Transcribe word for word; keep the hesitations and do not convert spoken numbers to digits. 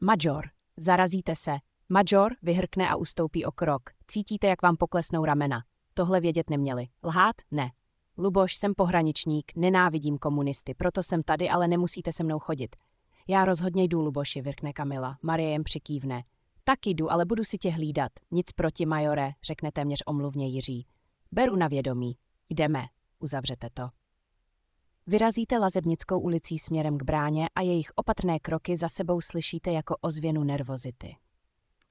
Major, zarazíte se. Major vyhrkne a ustoupí o krok. Cítíte, jak vám poklesnou ramena. Tohle vědět neměli. Lhát? Ne. Luboš, jsem pohraničník, nenávidím komunisty, proto jsem tady, ale nemusíte se mnou chodit. Já rozhodně jdu, Luboši, vyrkne Kamila. Marie jen přikývne. Tak jdu, ale budu si tě hlídat. Nic proti, majore, řekne téměř omluvně Jiří. Beru na vědomí. Jdeme, uzavřete to. Vyrazíte Lazebnickou ulicí směrem k bráně a jejich opatrné kroky za sebou slyšíte jako ozvěnu nervozity.